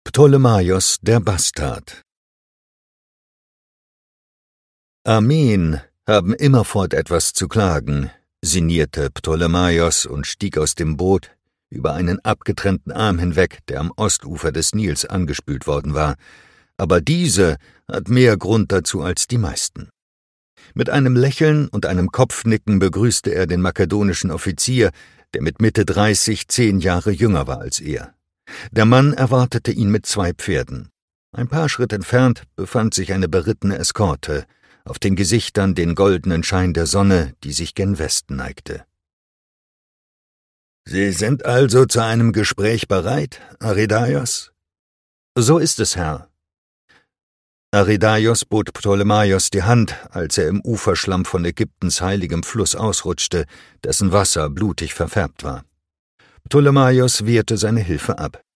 Ptolemaios der Bastard. Armeen haben immerfort etwas zu klagen, sinnierte Ptolemaios und stieg aus dem Boot über einen abgetrennten Arm hinweg, der am Ostufer des Nils angespült worden war. Aber diese hat mehr Grund dazu als die meisten. Mit einem Lächeln und einem Kopfnicken begrüßte er den makedonischen Offizier, der mit Mitte 30 10 Jahre jünger war als er. Der Mann erwartete ihn mit 2 Pferden. Ein paar Schritt entfernt befand sich eine berittene Eskorte, auf den Gesichtern den goldenen Schein der Sonne, die sich gen Westen neigte. »Sie sind also zu einem Gespräch bereit, Arrhidaios?« »So ist es, Herr.« Arrhidaios bot Ptolemaios die Hand, als er im Uferschlamm von Ägyptens heiligem Fluss ausrutschte, dessen Wasser blutig verfärbt war. Ptolemaios wehrte seine Hilfe ab.